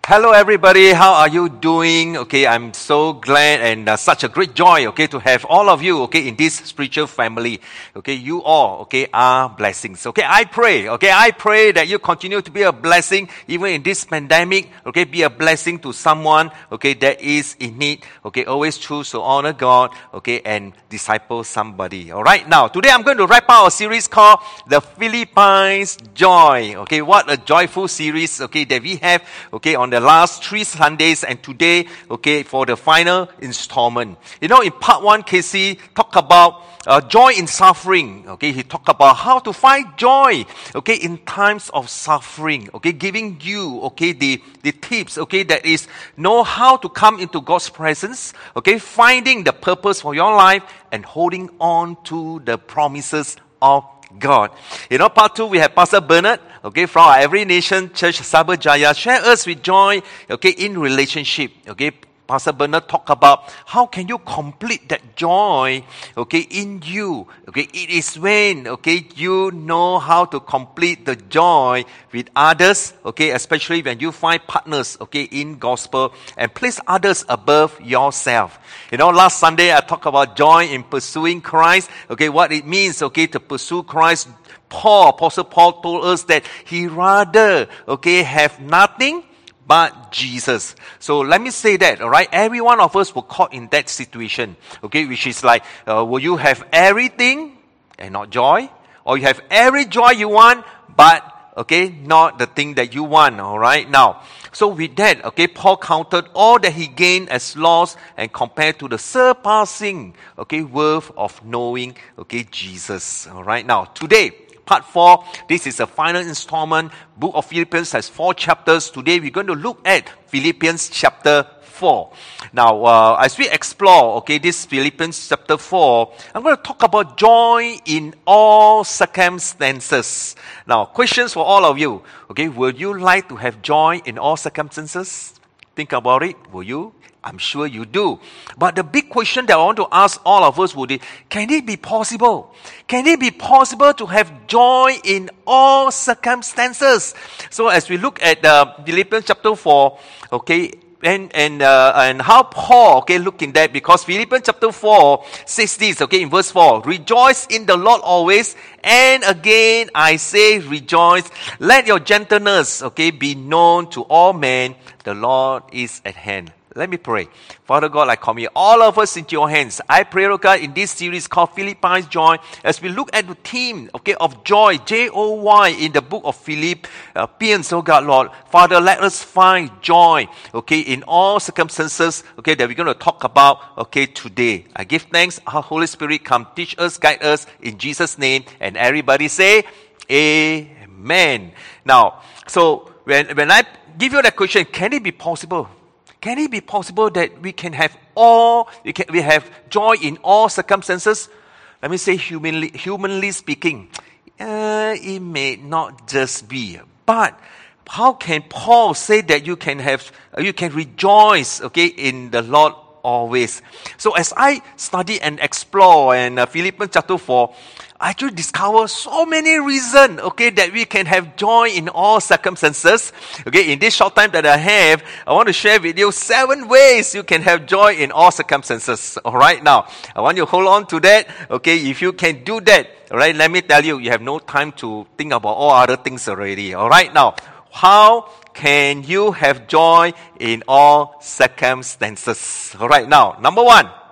Hello everybody, how are you doing? Okay, I'm so glad and such a great joy, okay, to have all of you, okay, in this spiritual family. Okay, you all, okay, are blessings. Okay, I pray that you continue to be a blessing even in this pandemic. Okay, be a blessing to someone, okay, that is in need. Okay, always choose to honor God, okay, and disciple somebody. All right, now, today I'm going to wrap up our series called The Philippines Joy. Okay, what a joyful series, okay, that we have, okay, on the last 3 Sundays and today, okay, for the final installment. You know, in part 1, Casey talked about joy in suffering. Okay, he talked about how to find joy, okay, in times of suffering. Okay, giving you, okay, the tips, okay, that is know how to come into God's presence. Okay, finding the purpose for your life and holding on to the promises of God. You know, part 2, we have Pastor Bernard, okay, from our Every Nation Church, Sabah Jaya, share us with joy, okay, in relationship. Okay, Pastor Bernard talk about how can you complete that joy, okay, in you. Okay, it is when, okay, you know how to complete the joy with others, okay, especially when you find partners, okay, in gospel and place others above yourself. You know, last Sunday I talked about joy in pursuing Christ, okay, what it means, okay, to pursue Christ. Apostle Paul told us that he rather, okay, have nothing but Jesus. So let me say that, all right? Every one of us were caught in that situation, okay, which is like, will you have everything and not joy? Or you have every joy you want, but, okay, not the thing that you want, all right? Now, so with that, okay, Paul counted all that he gained as loss and compared to the surpassing, okay, worth of knowing, okay, Jesus, all right? Now, today, Part 4, this is the final installment. Book of Philippians has 4 chapters. Today we're going to look at Philippians chapter 4. Now, as we explore, okay, this Philippians chapter 4, I'm going to talk about joy in all circumstances. Now, questions for all of you. Okay, would you like to have joy in all circumstances? Think about it. Will you? I'm sure you do. But the big question that I want to ask all of us would be, can it be possible? Can it be possible to have joy in all circumstances? So as we look at Philippians chapter 4, okay, and how Paul, okay, look in that, because Philippians chapter 4 says this, okay, in verse 4, rejoice in the Lord always, and again I say rejoice. Let your gentleness, okay, be known to all men. The Lord is at hand. Let me pray. Father God, I commit all of us into your hands. I pray, oh God, in this series called Philippians Joy, as we look at the theme, okay, of joy, J-O-Y, in the book of Philippians, oh God, Lord. Father, let us find joy, okay, in all circumstances, okay, that we're going to talk about, okay, today. I give thanks. Our Holy Spirit, come teach us, guide us, in Jesus' name. And everybody say, Amen. Now, so when I give you that question, can it be possible? Can it be possible that we can have we have joy in all circumstances? Let me say humanly speaking, it may not just be. But how can Paul say that you can rejoice, okay, in the Lord always? So as I study and explore in Philippians chapter 4, I actually discover so many reasons, okay, that we can have joy in all circumstances. Okay, in this short time that I have, I want to share with you 7 ways you can have joy in all circumstances. All right, now, I want you to hold on to that. Okay, if you can do that, all right, let me tell you, you have no time to think about all other things already. All right, now, how can you have joy in all circumstances? All right, now, number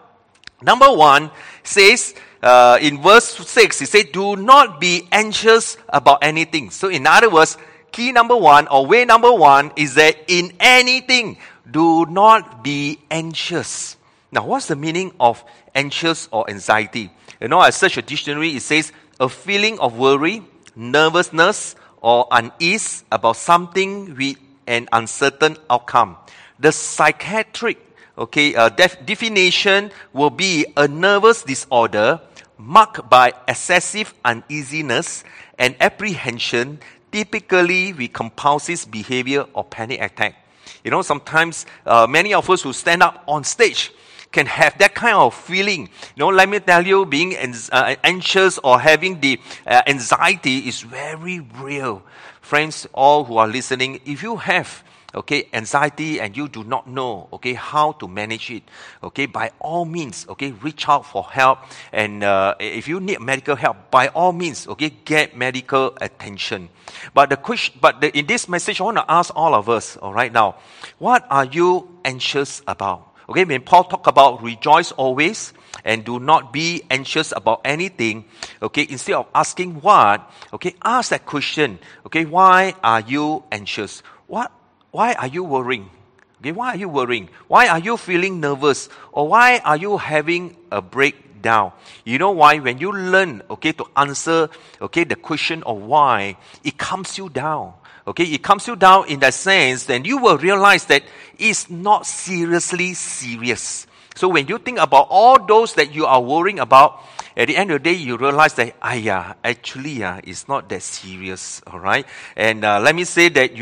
one says, in verse 6, it says, do not be anxious about anything. So in other words, key number 1 or way number 1 is that in anything, do not be anxious. Now, what's the meaning of anxious or anxiety? You know, I searched a dictionary, it says, a feeling of worry, nervousness, or unease about something with an uncertain outcome. The psychiatric, okay, definition will be a nervous disorder marked by excessive uneasiness and apprehension, typically with compulsive behavior or panic attack. You know, sometimes many of us who stand up on stage can have that kind of feeling. You know, let me tell you, being anxious or having the anxiety is very real. Friends, all who are listening, if you have okay, anxiety and you do not know, okay, how to manage it, okay, by all means, okay, reach out for help. And if you need medical help, by all means, okay, get medical attention. But in this message, I want to ask all of us, all right, now, what are you anxious about? Okay, when Paul talked about rejoice always and do not be anxious about anything, okay, instead of asking what, okay, ask that question, okay, why are you anxious? Why are you worrying? Okay, why are you worrying? Why are you feeling nervous? Or why are you having a breakdown? You know why? When you learn, okay, to answer, okay, the question of why, it calms you down. Okay, it calms you down in that sense, then you will realize that it's not seriously serious. So when you think about all those that you are worrying about, at the end of the day, you realize that, actually, it's not that serious, all right? And let me say that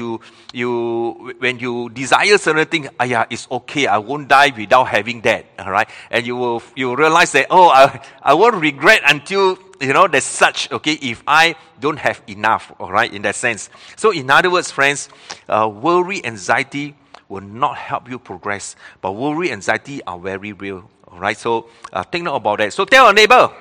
when you desire certain things, it's okay, I won't die without having that, all right? And you realize that, I won't regret until, there's such, okay, if I don't have enough, all right, in that sense. So in other words, friends, worry, anxiety will not help you progress. But worry, anxiety are very real, all right? So take note about that. So tell your neighbor,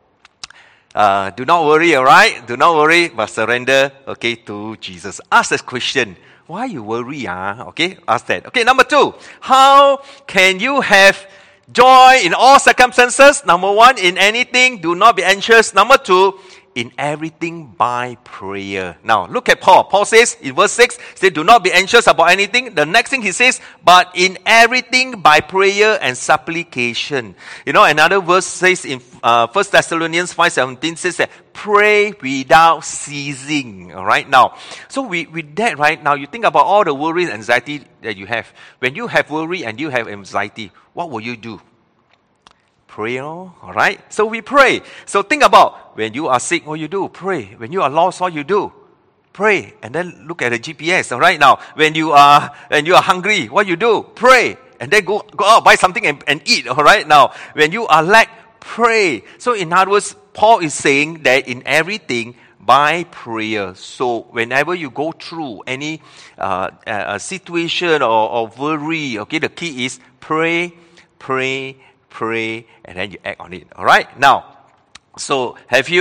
do not worry, all right? Do not worry, but surrender, okay, to Jesus. Ask this question. Why you worry, Okay, ask that. Okay, number 2, how can you have joy in all circumstances? Number 1, in anything, do not be anxious. Number 2, in everything by prayer. Now, look at Paul. Paul says in verse 6, he says, do not be anxious about anything. The next thing he says, but in everything by prayer and supplication. Another verse says in 1 Thessalonians 5:17 says that pray without ceasing. All right, now, so with that, right now, you think about all the worry and anxiety that you have. When you have worry and you have anxiety, what will you do? Pray, all right? So we pray. So think about when you are sick, what you do? Pray. When you are lost, what you do? Pray. And then look at the GPS, all right? Now, when you are hungry, what you do? Pray. And then go out, buy something and eat, all right? Now, when you are lack, pray. So in other words, Paul is saying that in everything, by prayer. So whenever you go through any situation or worry, okay, the key is pray, and then you act on it. All right? Now, so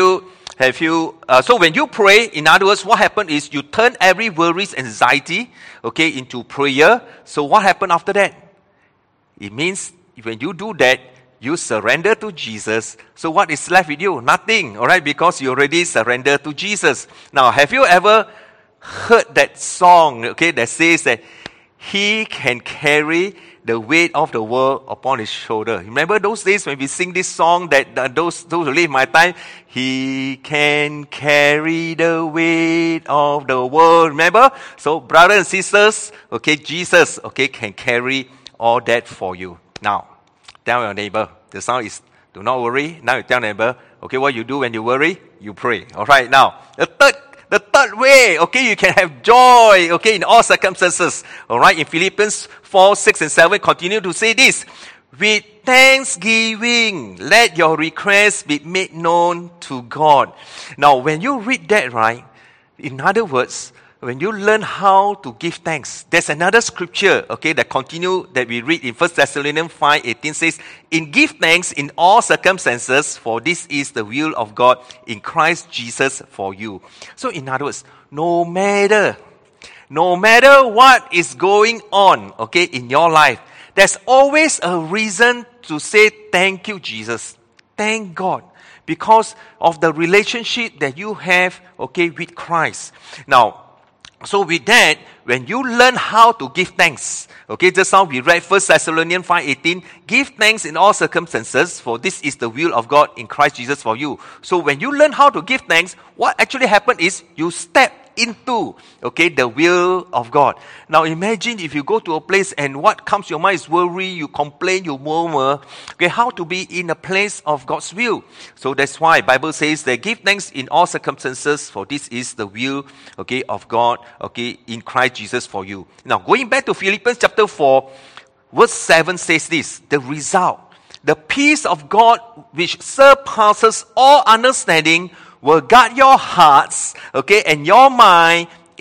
so when you pray, in other words, what happened is you turn every worries, anxiety, okay, into prayer. So what happened after that? It means when you do that, you surrender to Jesus. So what is left with you? Nothing. All right? Because you already surrendered to Jesus. Now, have you ever heard that song, okay, that says that He can carry the weight of the world upon His shoulder? Remember those days when we sing this song that those who live in my time, He can carry the weight of the world. Remember? So brothers and sisters, okay, Jesus, okay, can carry all that for you. Now, tell your neighbor, the sound is, do not worry. Now you tell neighbor, okay, what you do when you worry? You pray. All right, now, the third way, okay, you can have joy, okay, in all circumstances. All right, in Philippians 4, 6, and 7, continue to say this. With thanksgiving, let your requests be made known to God. Now, when you read that, right, in other words, when you learn how to give thanks, there's another scripture, okay, that we read in 1 Thessalonians 5:18 says, give thanks in all circumstances, for this is the will of God in Christ Jesus for you. So in other words, no matter what is going on, okay, in your life, there's always a reason to say thank you, Jesus. Thank God. Because of the relationship that you have, okay, with Christ. Now, so with that, when you learn how to give thanks, okay, just now we read 1 Thessalonians 5:18, give thanks in all circumstances, for this is the will of God in Christ Jesus for you. So when you learn how to give thanks, what actually happened is you step into, okay, the will of God. Now imagine if you go to a place and what comes to your mind is worry, you complain, you murmur, okay, how to be in a place of God's will. So that's why Bible says that give thanks in all circumstances, for this is the will, okay, of God, okay, in Christ Jesus for you. Now going back to Philippians chapter 4, verse 7 says this, the result, the peace of God which surpasses all understanding will guard your hearts, okay, and your mind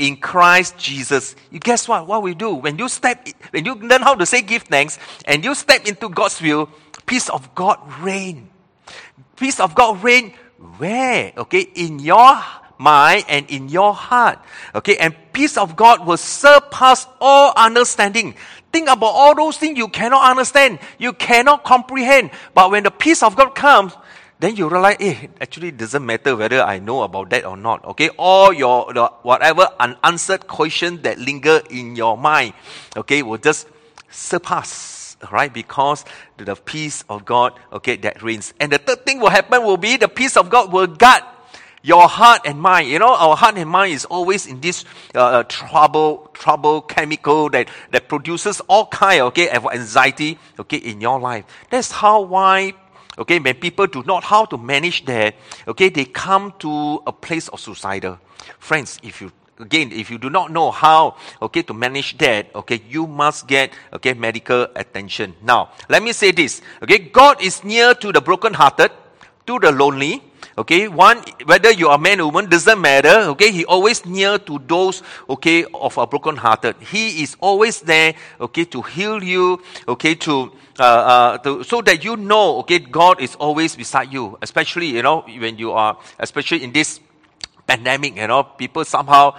in Christ Jesus. You guess what? What we do? When you learn how to say give thanks and you step into God's will, peace of God reign. Peace of God reign where? Okay, in your mind and in your heart. Okay, and peace of God will surpass all understanding. Think about all those things you cannot understand, you cannot comprehend. But when the peace of God comes, then you realize, actually it doesn't matter whether I know about that or not. Okay, all whatever unanswered questions that linger in your mind, okay, will just surpass, right? Because the peace of God, okay, that reigns. And the third thing will happen will be the peace of God will guard your heart and mind. You know, our heart and mind is always in this trouble chemical that produces all kind, okay, of anxiety, okay, in your life. That's why, okay, when people do not how to manage that, okay, they come to a place of suicidal. Friends, if you do not know how, okay, to manage that, okay, you must get, okay, medical attention. Now, let me say this, okay, God is near to the brokenhearted, to the lonely, okay, whether you are man or woman, doesn't matter, okay, He always near to those, okay, of a brokenhearted. He is always there, okay, to heal you, okay, so that you know, okay, God is always beside you, especially, you know, when you are, especially in this pandemic, you know, people somehow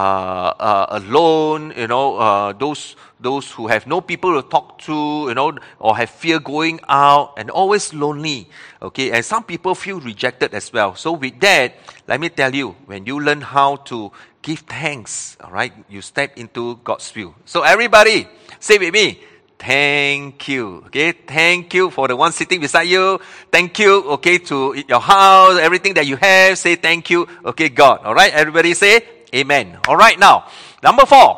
alone, you know, those who have no people to talk to, you know, or have fear going out and always lonely, okay, and some people feel rejected as well. So with that, let me tell you, when you learn how to give thanks, all right, you step into God's will. So everybody, say with me, thank you. Okay, thank you for the one sitting beside you. Thank you, okay, to your house, everything that you have. Say thank you, okay, God. All right, everybody say amen. All right, now, number 4.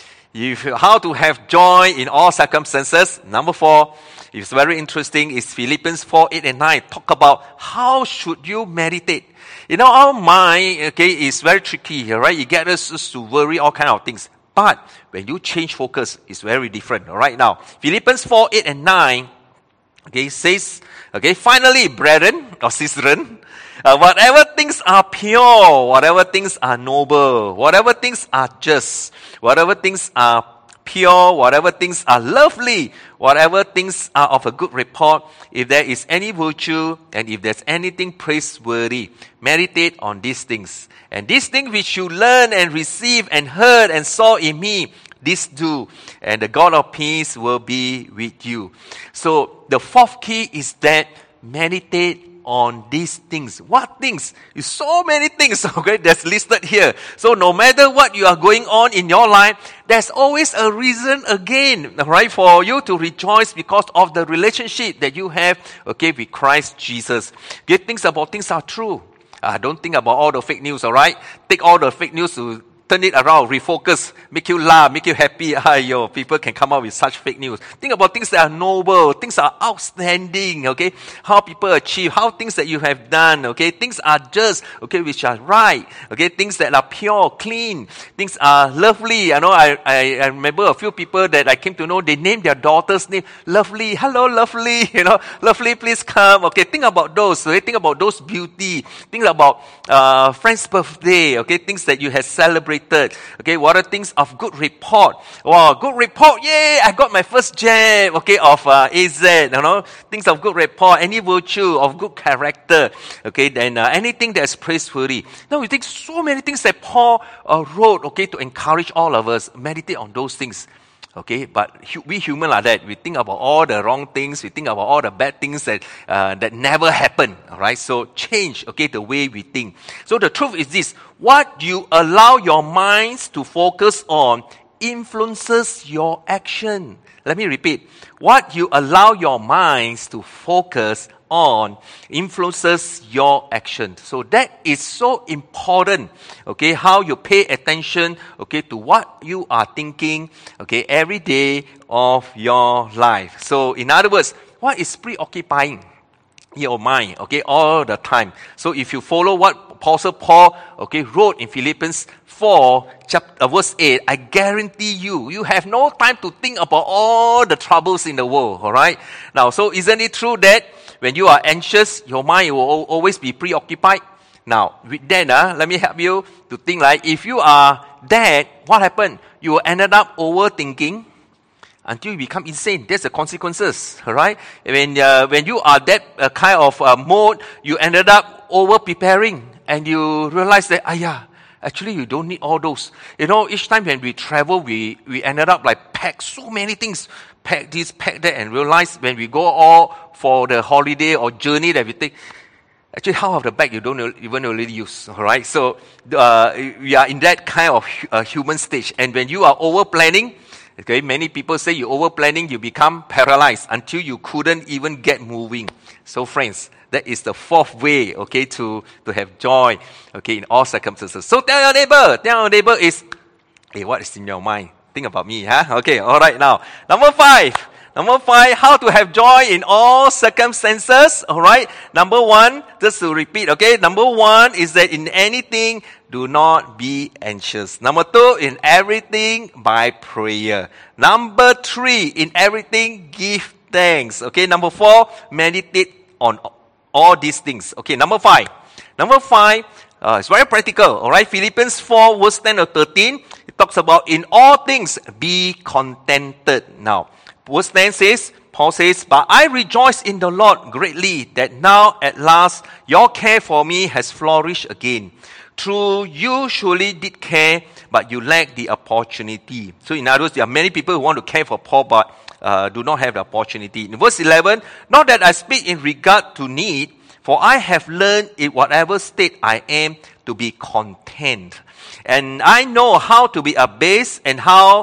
How to have joy in all circumstances. Number 4, it's very interesting. It's Philippians 4, 8 and 9. Talk about how should you meditate. You know, our mind, okay, is very tricky here, right? It gets us to worry all kind of things. But when you change focus, it's very different. All right, now, Philippians 4, 8 and 9, okay, says, okay, finally, brethren, or sisterin, whatever things are pure, whatever things are noble, whatever things are just, whatever things are pure, whatever things are lovely, whatever things are of a good report, if there is any virtue, and if there's anything praiseworthy, meditate on these things. And these things which you learn and receive and heard and saw in me, this do, and the God of peace will be with you. So the fourth key is that meditate on these things. What things? It's so many things, okay, that's listed here. So no matter what you are going on in your life, there's always a reason again, right, for you to rejoice because of the relationship that you have, okay, with Christ Jesus. Good things about things are true. Don't think about all the fake news, all right? Take all the fake news to turn it around, refocus, make you laugh, make you happy. People can come up with such fake news. Think about things that are noble, things are outstanding, okay? How people achieve, how things that you have done, okay? Things are just, okay, which are right, okay? Things that are pure, clean, things are lovely. I know I remember a few people that I came to know, they named their daughter's name Lovely. Hello, Lovely, you know, Lovely, please come. Okay, think about those, okay? Think about those beauty. Think about friend's birthday, okay? Things that you have celebrated. Okay, what are things of good report? Wow, good report, yay, I got my first jab, okay, of AZ, you know, things of good report, any virtue of good character, okay, then anything that's praiseworthy. Now, we think so many things that Paul wrote, okay, to encourage all of us, meditate on those things. Okay, but we human like that. We think about all the wrong things. We think about all the bad things that never happen. All right, so change, okay, the way we think. So the truth is this: what you allow your minds to focus on influences your action. Let me repeat: what you allow your minds to focus on influences your action. So that is so important, okay, how you pay attention, okay, to what you are thinking, okay, every day of your life. So in other words, what is preoccupying your mind, okay, all the time? So if you follow what Apostle Paul, okay, wrote in Philippians 4, verse 8, I guarantee you have no time to think about all the troubles in the world, all right? Now, so isn't it true that when you are anxious, your mind will always be preoccupied? Now, with that, let me help you to think like, if you are that, what happened? You ended up overthinking until you become insane. That's the consequences, right? When you are that kind of mode, you ended up over-preparing and you realize that, actually you don't need all those. Each time when we travel, we ended up like pack so many things. Pack this, pack that, and realize when we go all for the holiday or journey that we take, actually half of the bag you don't even really use, all right? So we are in that kind of human stage. And when you are over-planning, okay, many people say you over-planning, you become paralyzed until you couldn't even get moving. So friends, that is the fourth way, okay, to have joy, okay, in all circumstances. So tell your neighbor is, hey, what is in your mind? Think about me, huh? Okay, all right, now. Number five, how to have joy in all circumstances, all right? Number one, just to repeat, okay? Number one is that in anything, do not be anxious. Number two, in everything, by prayer. Number three, in everything, give thanks. Okay, number four, meditate on all these things. Okay, number five, it's very practical, all right? Philippians 4, verse 10 or 13, it talks about in all things, be contented. Now, verse 10 says, Paul says, but I rejoice in the Lord greatly that now at last your care for me has flourished again. True, you surely did care, but you lack the opportunity. So in other words, there are many people who want to care for Paul, but do not have the opportunity. In verse 11, not that I speak in regard to need, for I have learned in whatever state I am to be content. And I know how to be abased and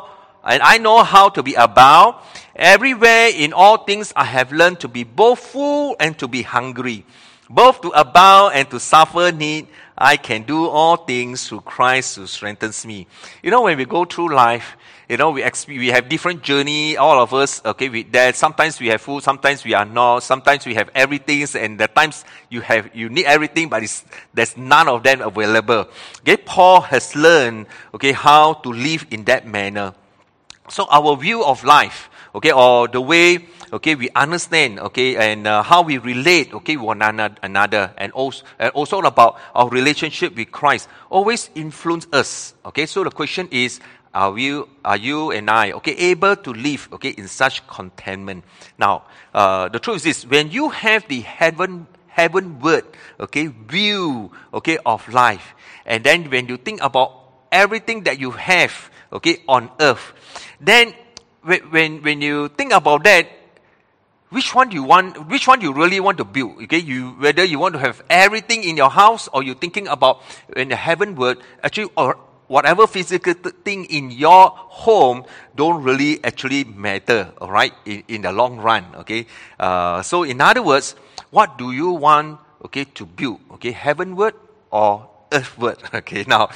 I know how to be abound. Everywhere in all things I have learned to be both full and to be hungry, both to abound and to suffer need. I can do all things through Christ who strengthens me. When we go through life, we have different journey, all of us, okay, with that. Sometimes we have food, sometimes we are not, sometimes we have everything, and the times you need everything, but there's none of them available. Okay, Paul has learned, okay, how to live in that manner. So our view of life, okay, or the way, okay, we understand, okay, and how we relate, okay, one another, and also about our relationship with Christ, always influence us. Okay, so the question is, are you and I, okay, able to live, okay, in such contentment? Now, the truth is this: when you have the heavenward, okay, view, okay, of life, and then when you think about everything that you have, okay, on earth, then when you think about that, which one you really want to build? Okay, whether you want to have everything in your house, or you're thinking about in the heavenward, actually, or whatever physical thing in your home don't really actually matter, all right, in the long run, okay? So in other words, what do you want, okay, to build, okay, heavenward or earthward? Okay, now,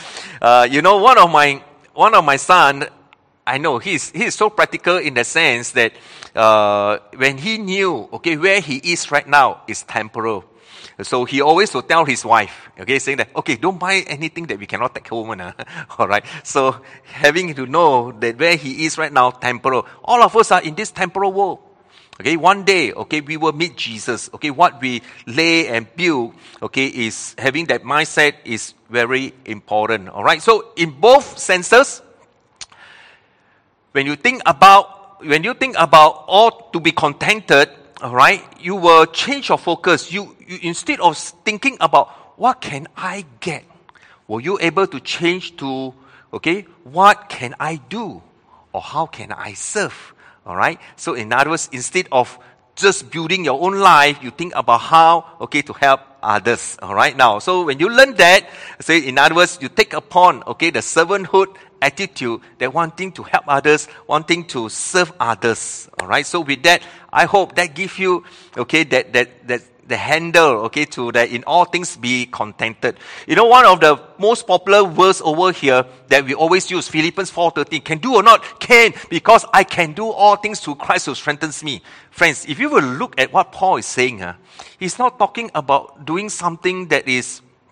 one of my son, I know he's so practical in the sense that when he knew, okay, where he is right now is temporal. So he always will tell his wife, okay, saying that, okay, don't buy anything that we cannot take home. All right. So having to know that where he is right now, temporal. All of us are in this temporal world. Okay, one day, okay, we will meet Jesus. Okay, what we lay and build, okay, is having that mindset is very important. All right. So in both senses, when you think about all to be contented, all right, you will change your focus. You instead of thinking about what can I get, were you able to change to, okay, what can I do, or how can I serve? All right. So in other words, instead of just building your own life, you think about how, okay, to help others. All right. Now, so when you learn that, say in other words, you take upon, okay, the servanthood attitude, that wanting to help others, wanting to serve others. All right. So with that, I hope that gives you, okay, that the handle, okay, to that in all things be contented. One of the most popular verse over here that we always use, Philippians 4:13, can do or not? Can, because I can do all things through Christ who strengthens me. Friends, if you will look at what Paul is saying, he's not talking about doing something that is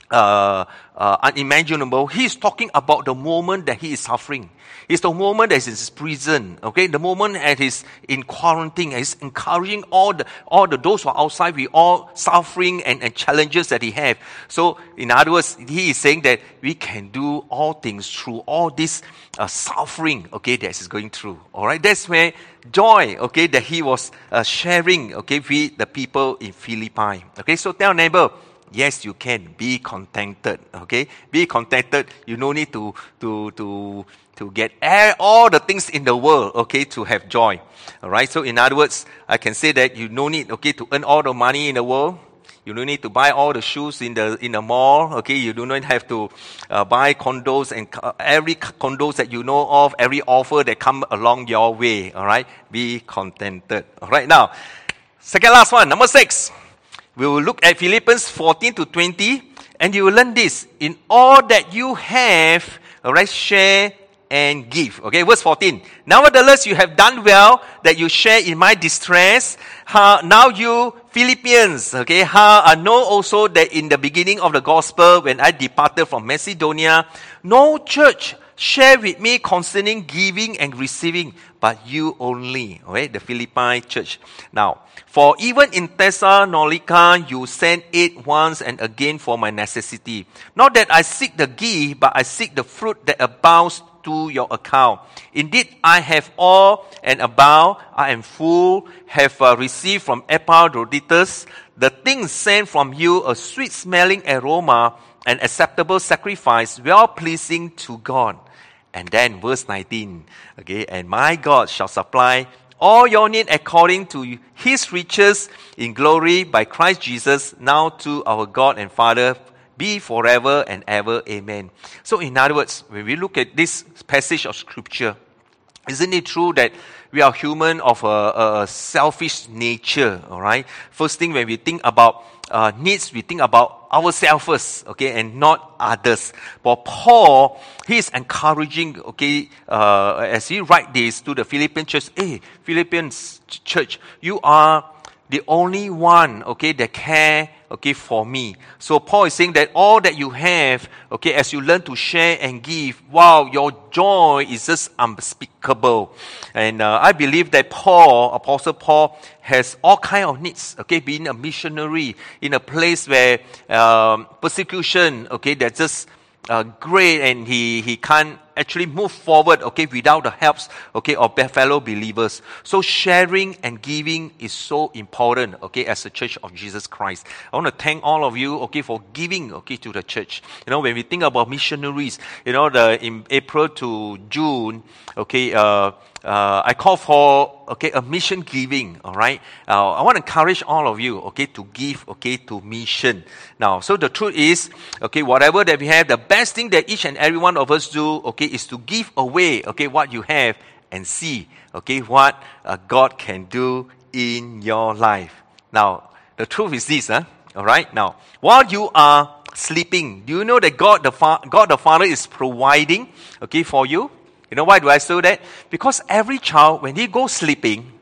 unimaginable. He's talking about the moment that he is suffering. It's the moment that he's in his prison. Okay, the moment that he's in quarantine. He's encouraging all the those who are outside with all suffering and challenges that he have. So, in other words, he is saying that we can do all things through all this suffering. Okay, that he's going through. All right, that's where joy. Okay, that he was sharing. Okay, with the people in Philippi. Okay, so tell neighbor. Yes, you can be contented. Okay, be contented. You no need to get all the things in the world. Okay, to have joy. All right. So in other words, I can say that you no need to earn all the money in the world. You don't need to buy all the shoes in the mall. Okay, you do not have to buy condos and every condos that you know of, every offer that come along your way. All right, be contented. All right. Now, second last one, number 6. We will look at Philippians 14 to 20, and you will learn this. In all that you have, all right, share and give. Okay, verse 14. Nevertheless, you have done well that you share in my distress. Now you Philippians, okay, know also that in the beginning of the gospel, when I departed from Macedonia, no church shared with me concerning giving and receiving, but you only, okay, the Philippi church. Now, for even in Thessalonica, you sent aid once and again for my necessity. Not that I seek the gift, but I seek the fruit that abounds to your account. Indeed, I have all and abound. I am full, have received from Epaphroditus the things sent from you, a sweet-smelling aroma, an acceptable sacrifice, well-pleasing to God. And then verse 19, okay, and my God shall supply all your need according to his riches in glory by Christ Jesus. Now to our God and Father be forever and ever. Amen. So in other words, when we look at this passage of scripture, isn't it true that we are human of a selfish nature, all right? First thing, when we think about needs, we think about ourselves first, okay, and not others. But Paul, he is encouraging, okay, as he write this to the Philippian church, hey, Philippians church, you are the only one, okay, that care, okay, for me. So Paul is saying that all that you have, okay, as you learn to share and give, wow, your joy is just unspeakable. And I believe that Apostle Paul, has all kind of needs, okay, being a missionary in a place where persecution, okay, that's just great, and he can't actually move forward, okay, without the helps, okay, of their fellow believers. So sharing and giving is so important, okay, as a church of Jesus Christ. I want to thank all of you, okay, for giving, okay, to the church. You know, when we think about missionaries, you know, in April to June, okay, I call for, okay, a mission giving, all right. I want to encourage all of you, okay, to give, okay, to mission. Now, so the truth is, okay, whatever that we have, the best thing that each and every one of us do, okay, is to give away, okay, what you have and see, okay, what God can do in your life. Now, the truth is this, all right. Now, while you are sleeping, do you know that God the Father is providing, okay, for you? You know why do I say that? Because every child, when he goes sleeping,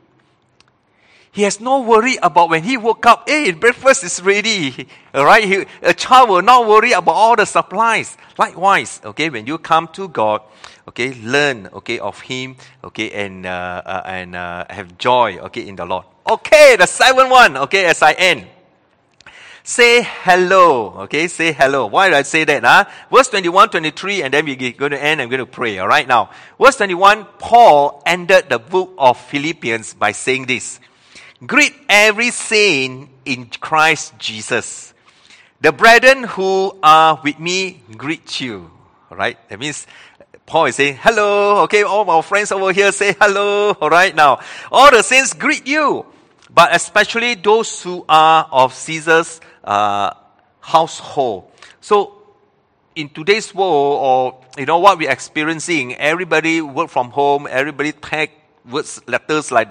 he has no worry about when he woke up, hey, breakfast is ready. All right? A child will not worry about all the supplies. Likewise, okay, when you come to God, okay, learn, okay, of Him, okay, and have joy, okay, in the Lord. Okay, the 7th one, okay, as I end. Say hello, okay? Say hello. Why did I say that? Verse 21, 23, and then we're going to end. I'm going to pray, all right? Now, verse 21, Paul ended the book of Philippians by saying this. Greet every saint in Christ Jesus. The brethren who are with me greet you, all right? That means Paul is saying, hello, okay? All our friends over here say hello, all right? Now, all the saints greet you, but especially those who are of Caesar's household. So, in today's world, or you know what we're experiencing, everybody work from home, everybody type letters like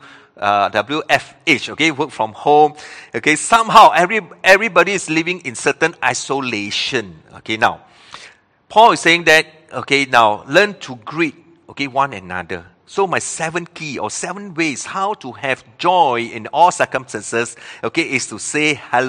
WFH, okay, work from home. Okay, somehow everybody is living in certain isolation. Okay, now, Paul is saying that, okay, now learn to greet, okay, one another. So my 7 key or 7 ways how to have joy in all circumstances, okay, is to say hello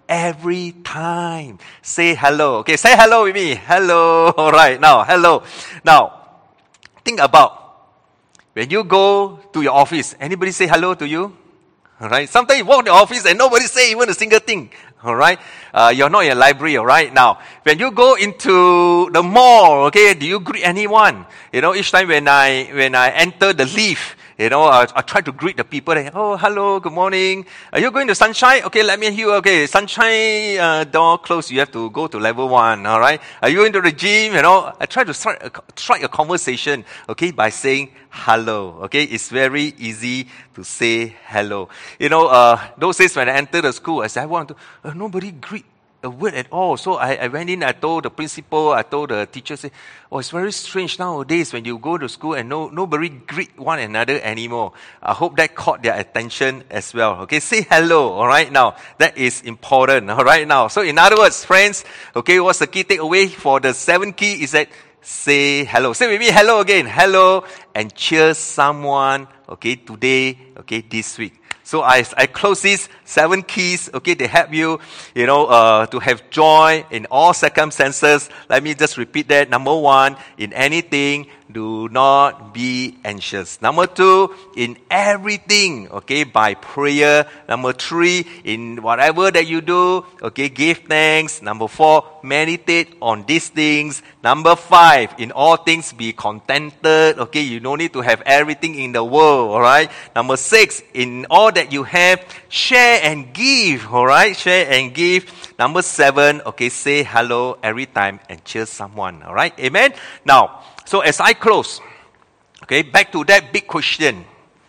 Every time. Say hello. Okay, say hello with me. Hello. All right, now, hello. Now, think about when you go to your office, anybody say hello to you? All right. Sometimes you walk in the office and nobody say even a single thing. All right. You're not in a library. All right. Now, when you go into the mall, okay, do you greet anyone? Each time when I enter the lift, I try to greet the people. Oh, hello, good morning. Are you going to Sunshine? Okay, let me hear you. Okay, Sunshine door closed. You have to go to level 1. All right. Are you into the gym? I try to strike a conversation. Okay, by saying hello. Okay, it's very easy to say hello. Those days when I entered the school, I said I want to. Nobody greet a word at all. So I went in, I told the principal, I told the teacher, say, oh, it's very strange nowadays when you go to school and nobody greet one another anymore. I hope that caught their attention as well. Okay, say hello, all right, now. That is important, all right, now. So in other words, friends, okay, what's the key takeaway for the 7 key is that say hello. Say with me, hello again, hello, and cheer someone, okay, today, okay, this week. So I close these 7 keys, okay, they help you, to have joy in all circumstances. Let me just repeat that. Number 1, in anything, do not be anxious. Number 2, in everything, okay, by prayer. Number 3, in whatever that you do, okay, give thanks. Number 4, meditate on these things. Number 5, in all things be contented. Okay, you don't need to have everything in the world, all right? Number 6, in all that you have, share and give, all right? Share and give. Number 7, okay, say hello every time and cheer someone, all right? Amen? Now, so as I close, okay, back to that big question.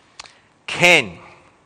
Can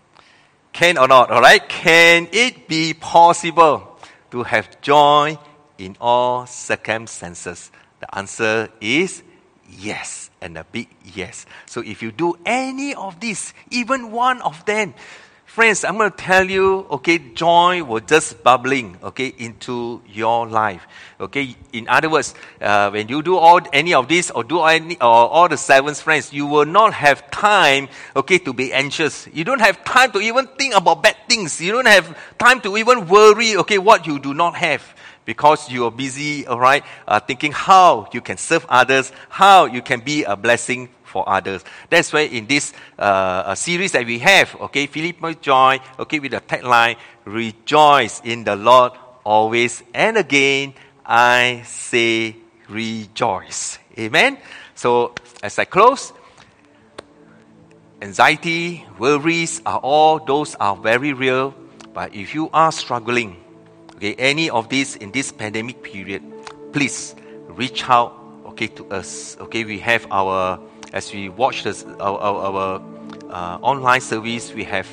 or not, all right? Can it be possible to have joy in all circumstances? The answer is yes, and a big yes. So if you do any of these, even one of them, friends, I'm going to tell you, okay, joy will just bubbling, okay, into your life. Okay, in other words, when you do any of this or do all the 7, friends, you will not have time, okay, to be anxious. You don't have time to even think about bad things. You don't have time to even worry, okay, what you do not have. Because you are busy, all right, thinking how you can serve others, how you can be a blessing for others. That's why in this series that we have, okay, Philippians Joy, okay, with the tagline, rejoice in the Lord always, and again, I say rejoice. Amen? So, as I close, anxiety, worries those are very real, but if you are struggling, okay, any of these in this pandemic period, please reach out, okay, to us. Okay, we have as we watch our online service, we have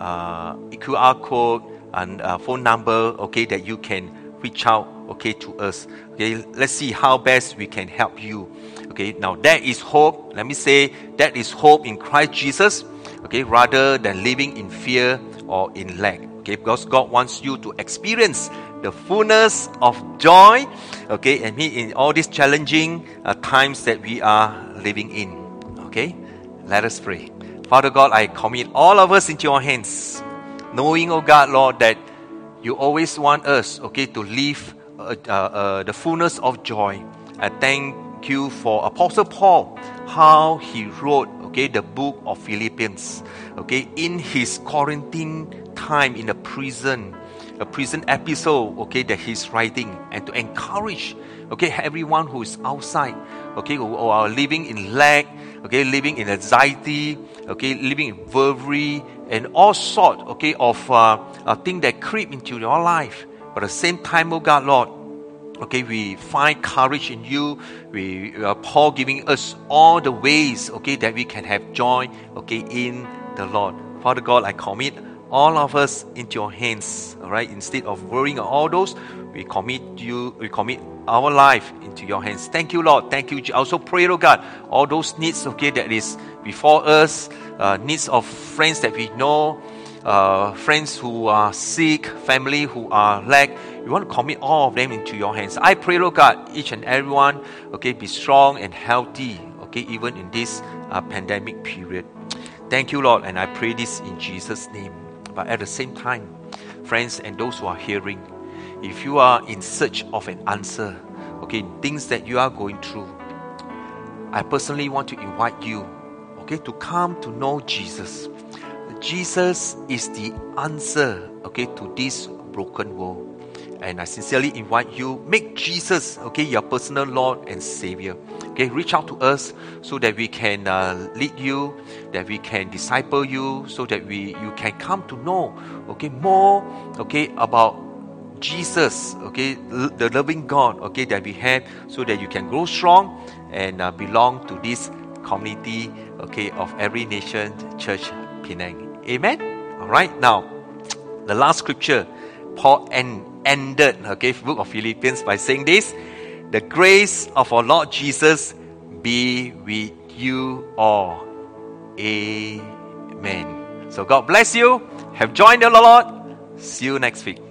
QR code and phone number, okay, that you can reach out, okay, to us. Okay, let's see how best we can help you. Okay, now that is hope. Let me say that is hope in Christ Jesus. Okay, rather than living in fear or in lack. Okay, because God wants you to experience the fullness of joy, okay, and in all these challenging times that we are living in. Okay, let us pray. Father God, I commit all of us into your hands, knowing, oh God, Lord, that you always want us, okay, to live the fullness of joy. I thank you for Apostle Paul, how he wrote, okay, the book of Philippians, okay, in his quarantine time in a prison episode, okay, that he's writing, and to encourage, okay, everyone who is outside, okay, who are living in lack, okay, living in anxiety, okay, living in worry, and all sort, okay, of things that creep into your life. But at the same time, oh God, Lord, okay, we find courage in you. Paul giving us all the ways, okay, that we can have joy, okay, in the Lord. Father God, I commit all of us into your hands, all right? Instead of worrying on all those, we commit our life into your hands. Thank you, Lord. Thank you. I also pray, oh God, all those needs, okay, that is before us, needs of friends that we know, friends who are sick, family who are lack. We want to commit all of them into your hands. I pray, oh God, each and everyone, okay, be strong and healthy, okay, even in this pandemic period. Thank you, Lord, and I pray this in Jesus' name. But at the same time, friends and those who are hearing, if you are in search of an answer, okay, things that you are going through, I personally want to invite you, okay, to come to know Jesus. Jesus is the answer, okay, to this broken world. And I sincerely invite you, make Jesus, okay, your personal Lord and Savior. Okay, reach out to us so that we can lead you, that we can disciple you, so that you can come to know, okay, more, okay, about Jesus, okay, the loving God, okay, that we have, so that you can grow strong and belong to this community, okay, of Every Nation Church Penang. Amen. All right. Now, the last scripture, Paul ended, okay, book of Philippians by saying this: the grace of our Lord Jesus be with you all. Amen. So God bless you. Have joy in the Lord. See you next week.